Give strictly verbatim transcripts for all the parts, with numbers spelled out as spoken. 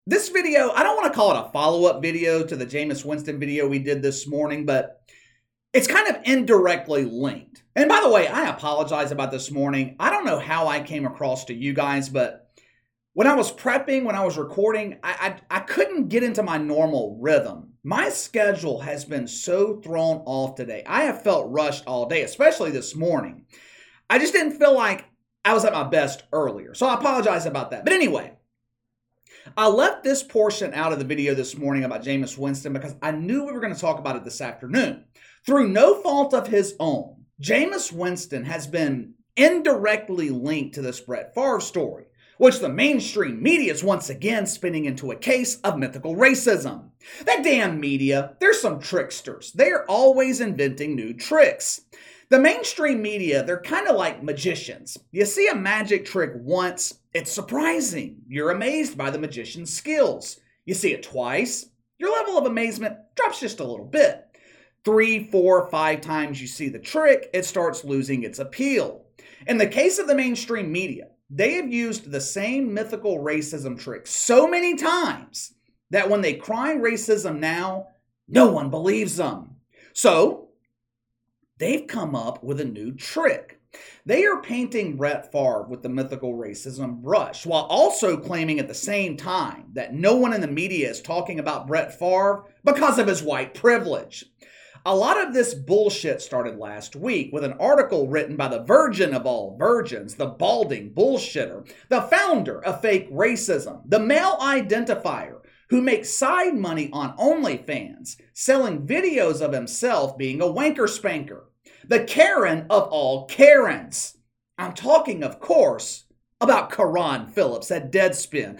This video, I don't want to call it a follow-up video to the Jameis Winston video we did this morning, but it's kind of indirectly linked. And by the way, I apologize about this morning. I don't know how I came across to you guys, but when I was prepping, when I was recording, I, I, I couldn't get into my normal rhythm. My schedule has been so thrown off today. I have felt rushed all day, especially this morning. I just didn't feel like I was at my best earlier. So I apologize about that. But anyway, I left this portion out of the video this morning about Jameis Winston because I knew we were going to talk about it this afternoon. Through no fault of his own, Jameis Winston has been indirectly linked to this Brett Favre story, which the mainstream media is once again spinning into a case of mythical racism. That damn media, they're some tricksters. They're always inventing new tricks. The mainstream media, they're kind of like magicians. You see a magic trick once, it's surprising. You're amazed by the magician's skills. You see it twice, your level of amazement drops just a little bit. Three, four, five times you see the trick, it starts losing its appeal. In the case of the mainstream media, they have used the same mythical racism trick so many times that when they cry racism now, no one believes them. So, they've come up with a new trick. They are painting Brett Favre with the mythical racism brush, while also claiming at the same time that no one in the media is talking about Brett Favre because of his white privilege. A lot of this bullshit started last week with an article written by the virgin of all virgins, the balding bullshitter, the founder of fake racism, the male identifier who makes side money on OnlyFans, selling videos of himself being a wanker spanker. The Karen of all Karens. I'm talking, of course, about Karan Phillips at Deadspin.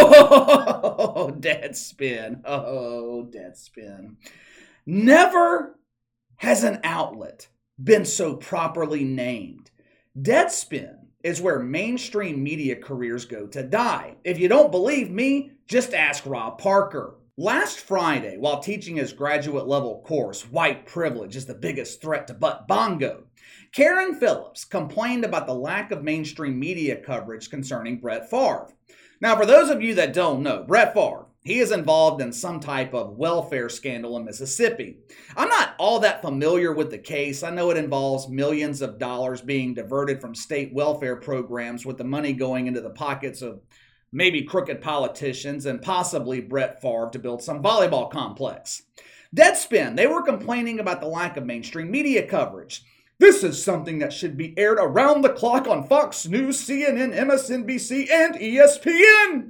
Oh, Deadspin. Oh, Deadspin. Never has an outlet been so properly named. Deadspin is where mainstream media careers go to die. If you don't believe me, just ask Rob Parker. Last Friday, while teaching his graduate level course, White Privilege is the Biggest Threat to Butt Bongo, Karen Phillips complained about the lack of mainstream media coverage concerning Brett Favre. Now, for those of you that don't know, Brett Favre, he is involved in some type of welfare scandal in Mississippi. I'm not all that familiar with the case. I know it involves millions of dollars being diverted from state welfare programs with the money going into the pockets of maybe crooked politicians and possibly Brett Favre to build some volleyball complex. Deadspin, they were complaining about the lack of mainstream media coverage. This is something that should be aired around the clock on Fox News, C N N, M S N B C, and E S P N.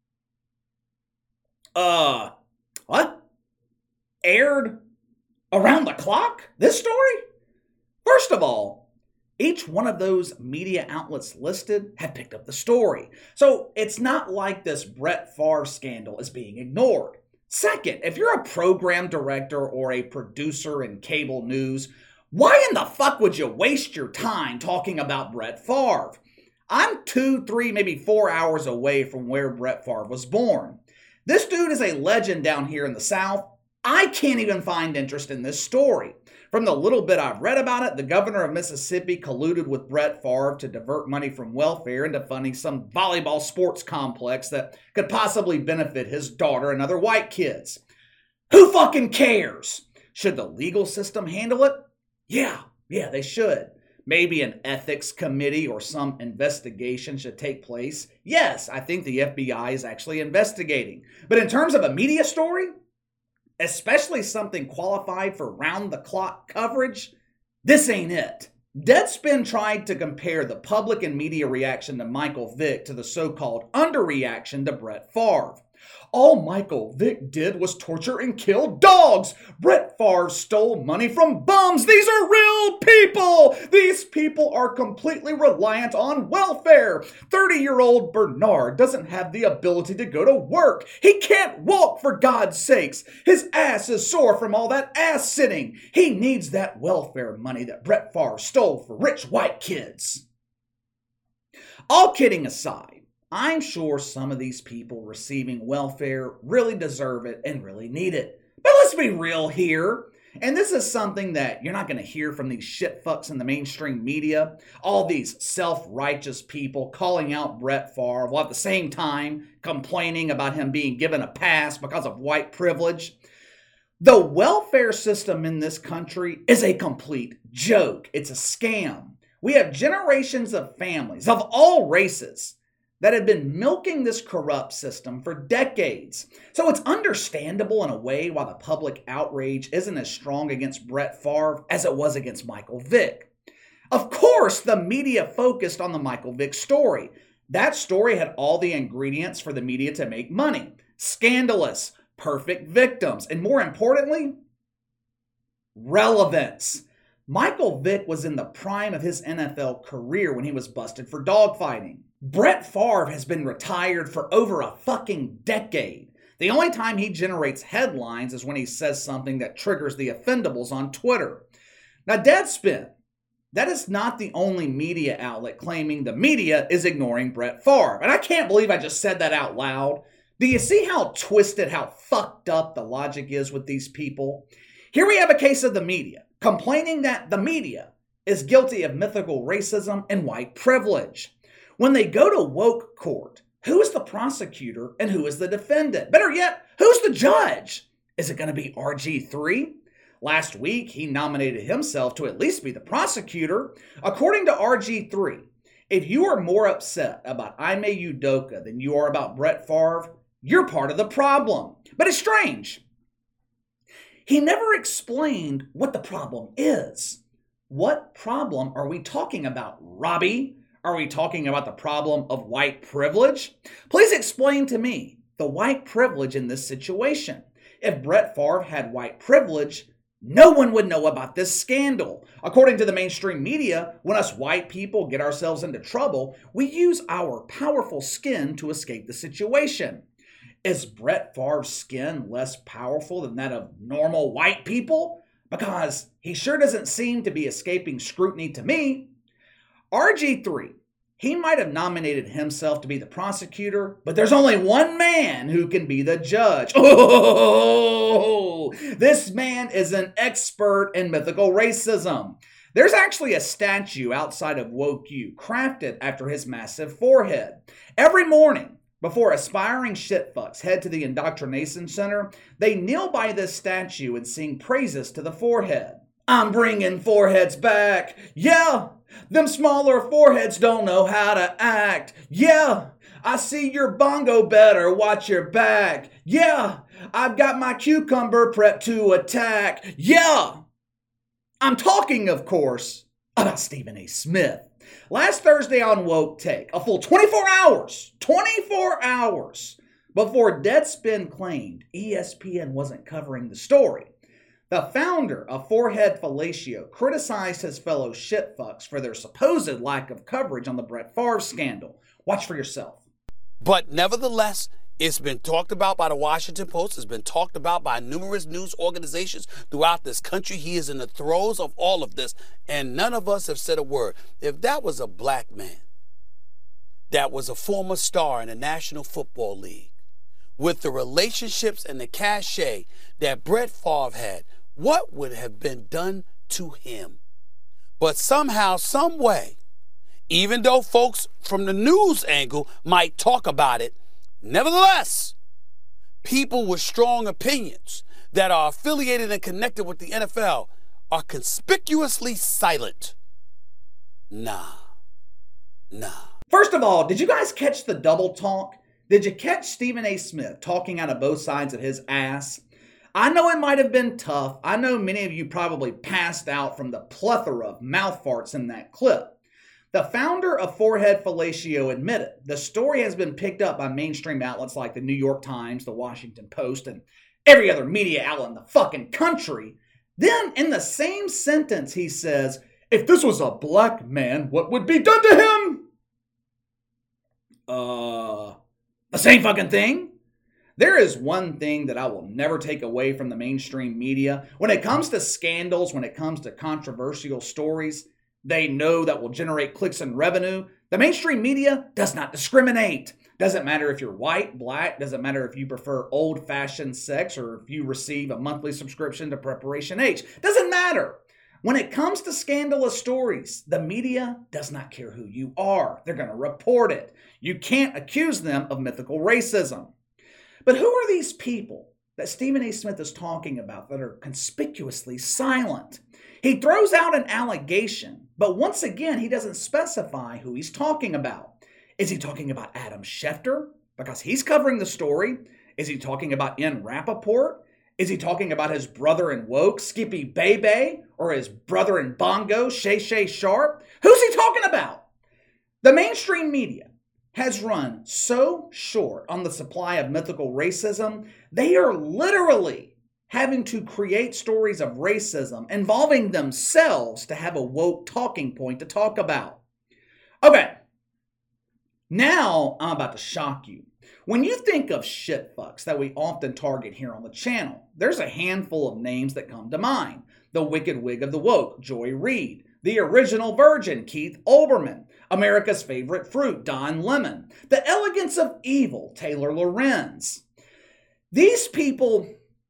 Uh, what? Aired around the clock? This story? First of all, each one of those media outlets listed had picked up the story. So it's not like this Brett Favre scandal is being ignored. Second, if you're a program director or a producer in cable news, why in the fuck would you waste your time talking about Brett Favre? I'm two, three, maybe four hours away from where Brett Favre was born. This dude is a legend down here in the South. I can't even find interest in this story. From the little bit I've read about it, the governor of Mississippi colluded with Brett Favre to divert money from welfare into funding some volleyball sports complex that could possibly benefit his daughter and other white kids. Who fucking cares? Should the legal system handle it? Yeah, yeah, they should. Maybe an ethics committee or some investigation should take place. Yes, I think the F B I is actually investigating. But in terms of a media story, especially something qualified for round-the-clock coverage, this ain't it. Deadspin tried to compare the public and media reaction to Michael Vick to the so-called underreaction to Brett Favre. All Michael Vick did was torture and kill dogs. Brett Favre stole money from bums. These are real people. These people are completely reliant on welfare. thirty-year-old Bernard doesn't have the ability to go to work. He can't walk, for God's sakes. His ass is sore from all that ass sitting. He needs that welfare money that Brett Favre stole for rich white kids. All kidding aside, I'm sure some of these people receiving welfare really deserve it and really need it. But let's be real here. And this is something that you're not going to hear from these shit fucks in the mainstream media. All these self-righteous people calling out Brett Favre while at the same time complaining about him being given a pass because of white privilege. The welfare system in this country is a complete joke. It's a scam. We have generations of families of all races that have been milking this corrupt system for decades. So it's understandable in a way why the public outrage isn't as strong against Brett Favre as it was against Michael Vick. Of course, the media focused on the Michael Vick story. That story had all the ingredients for the media to make money. Scandalous, perfect victims, and more importantly, relevance. Michael Vick was in the prime of his N F L career when he was busted for dogfighting. Brett Favre has been retired for over a fucking decade. The only time he generates headlines is when he says something that triggers the offendables on Twitter. Now, Deadspin, that is not the only media outlet claiming the media is ignoring Brett Favre. And I can't believe I just said that out loud. Do you see how twisted, how fucked up the logic is with these people? Here we have a case of the media complaining that the media is guilty of mythical racism and white privilege. When they go to woke court, who is the prosecutor and who is the defendant? Better yet, who's the judge? Is it going to be R G three? Last week, he nominated himself to at least be the prosecutor. According to R G three, if you are more upset about Ime Udoka than you are about Brett Favre, you're part of the problem. But it's strange. He never explained what the problem is. What problem are we talking about, Robbie? Are we talking about the problem of white privilege? Please explain to me the white privilege in this situation. If Brett Favre had white privilege, no one would know about this scandal. According to the mainstream media, when us white people get ourselves into trouble, we use our powerful skin to escape the situation. Is Brett Favre's skin less powerful than that of normal white people? Because he sure doesn't seem to be escaping scrutiny to me. R G three, he might have nominated himself to be the prosecutor, but there's only one man who can be the judge. Oh, this man is an expert in mythical racism. There's actually a statue outside of Woke U crafted after his massive forehead. Every morning, before aspiring shitfucks head to the indoctrination center, they kneel by this statue and sing praises to the forehead. I'm bringing foreheads back. Yeah, them smaller foreheads don't know how to act. Yeah, I see your bongo better, watch your back. Yeah, I've got my cucumber prepped to attack. Yeah, I'm talking, of course, about Stephen A. Smith. Last Thursday on Woke Take, a full twenty-four hours, twenty-four hours before Deadspin claimed E S P N wasn't covering the story, the founder of Forehead Fellatio criticized his fellow shitfucks for their supposed lack of coverage on the Brett Favre scandal. Watch for yourself. But nevertheless, it's been talked about by the Washington Post. It's been talked about by numerous news organizations throughout this country. He is in the throes of all of this, and none of us have said a word. If that was a black man that was a former star in the National Football League with the relationships and the cachet that Brett Favre had, what would have been done to him? But somehow, some way, even though folks from the news angle might talk about it, nevertheless, people with strong opinions that are affiliated and connected with the N F L are conspicuously silent. Nah. Nah. First of all, did you guys catch the double talk? Did you catch Stephen A. Smith talking out of both sides of his ass? I know it might have been tough. I know many of you probably passed out from the plethora of mouth farts in that clip. The founder of Forehead Fellatio admitted the story has been picked up by mainstream outlets like the New York Times, the Washington Post, and every other media outlet in the fucking country. Then, in the same sentence, he says, if this was a black man, what would be done to him? Uh, the same fucking thing? There is one thing that I will never take away from the mainstream media. When it comes to scandals, when it comes to controversial stories they know that will generate clicks and revenue, the mainstream media does not discriminate. Doesn't matter if you're white, black, doesn't matter if you prefer old-fashioned sex or if you receive a monthly subscription to Preparation H. Doesn't matter. When it comes to scandalous stories, the media does not care who you are. They're going to report it. You can't accuse them of mythical racism. But who are these people that Stephen A. Smith is talking about that are conspicuously silent? He throws out an allegation, but once again, he doesn't specify who he's talking about. Is he talking about Adam Schefter? Because he's covering the story. Is he talking about Ian Rappaport? Is he talking about his brother in woke, Skippy Bebe? Or his brother in bongo, Shay Shay Sharp? Who's he talking about? The mainstream media has run so short on the supply of mythical racism, they are literally having to create stories of racism involving themselves to have a woke talking point to talk about. Okay, now I'm about to shock you. When you think of shitfucks that we often target here on the channel, there's a handful of names that come to mind. The Wicked Wig of the Woke, Joy Reid. The Original Virgin, Keith Olbermann. America's Favorite Fruit, Don Lemon. The Elegance of Evil, Taylor Lorenz. These people,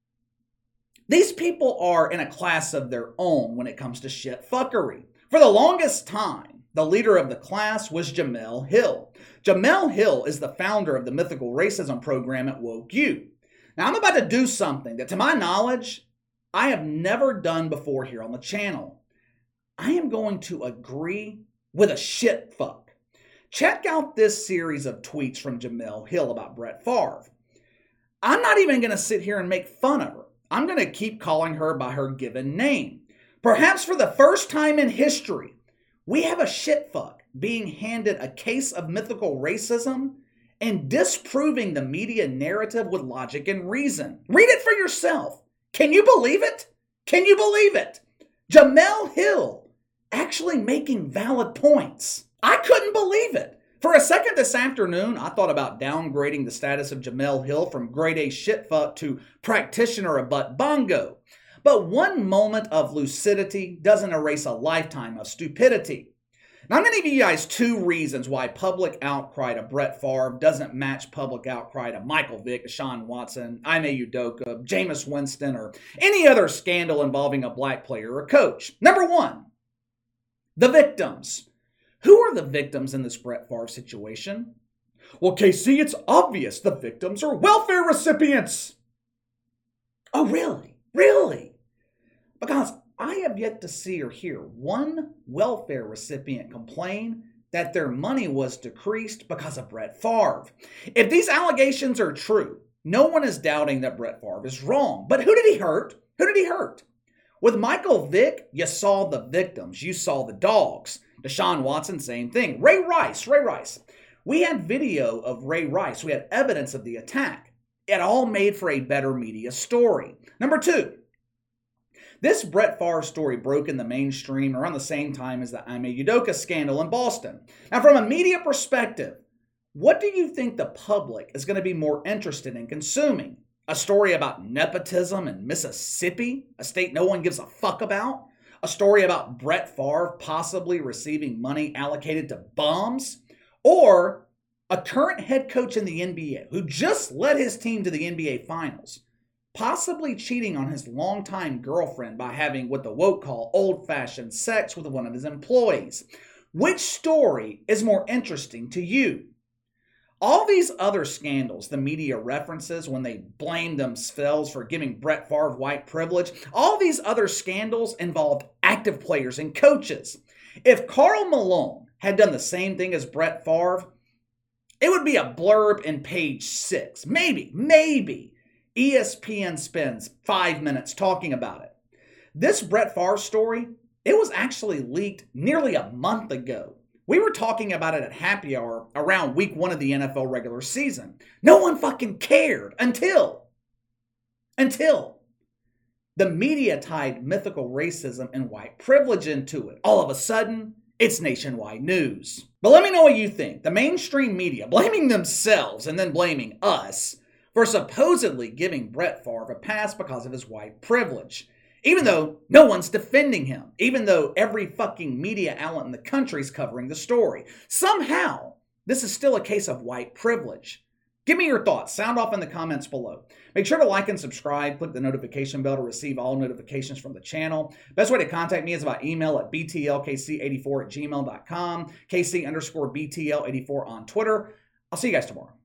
these people are in a class of their own when it comes to shitfuckery. For the longest time, the leader of the class was Jemele Hill. Jemele Hill is the founder of the Mythical Racism program at Woke U. Now, I'm about to do something that, to my knowledge, I have never done before here on the channel. I am going to agree with a shit fuck. Check out this series of tweets from Jemele Hill about Brett Favre. I'm not even going to sit here and make fun of her. I'm going to keep calling her by her given name. Perhaps for the first time in history, we have a shit fuck being handed a case of mythical racism and disproving the media narrative with logic and reason. Read it for yourself. Can you believe it? Can you believe it? Jemele Hill actually making valid points. I couldn't believe it. For a second this afternoon, I thought about downgrading the status of Jemele Hill from grade A shitfuck to practitioner of butt bongo. But one moment of lucidity doesn't erase a lifetime of stupidity. Now, I'm going to give you guys two reasons why public outcry to Brett Favre doesn't match public outcry to Michael Vick, Deshaun Watson, Ime Udoka, Jameis Winston, or any other scandal involving a black player or coach. Number one, the victims. Who are the victims in this Brett Favre situation? Well, K C, it's obvious the victims are welfare recipients. Oh, really? Really? Because I have yet to see or hear one welfare recipient complain that their money was decreased because of Brett Favre. If these allegations are true, no one is doubting that Brett Favre is wrong. But who did he hurt? Who did he hurt? With Michael Vick, you saw the victims. You saw the dogs. Deshaun Watson, same thing. Ray Rice, Ray Rice. We had video of Ray Rice. We had evidence of the attack. It all made for a better media story. Number two, this Brett Favre story broke in the mainstream around the same time as the Ime Udoka scandal in Boston. Now, from a media perspective, what do you think the public is going to be more interested in consuming? A story about nepotism in Mississippi, a state no one gives a fuck about? A story about Brett Favre possibly receiving money allocated to bums? Or a current head coach in the N B A who just led his team to the N B A Finals, possibly cheating on his longtime girlfriend by having what the woke call old-fashioned sex with one of his employees? Which story is more interesting to you? All these other scandals the media references when they blame themselves for giving Brett Favre white privilege, all these other scandals involved active players and coaches. If Karl Malone had done the same thing as Brett Favre, it would be a blurb in page six. Maybe, maybe. E S P N spends five minutes talking about it. This Brett Favre story, it was actually leaked nearly a month ago. We were talking about it at happy hour around week one of the N F L regular season. No one fucking cared until, until the media tied mythical racism and white privilege into it. All of a sudden, it's nationwide news. But let me know what you think. The mainstream media blaming themselves and then blaming us for supposedly giving Brett Favre a pass because of his white privilege. Even though no one's defending him. Even though every fucking media outlet in the country is covering the story. Somehow, this is still a case of white privilege. Give me your thoughts. Sound off in the comments below. Make sure to like and subscribe. Click the notification bell to receive all notifications from the channel. Best way to contact me is by email at b t l k c eighty-four at gmail dot com, kc underscore b t l eighty-four on Twitter. I'll see you guys tomorrow.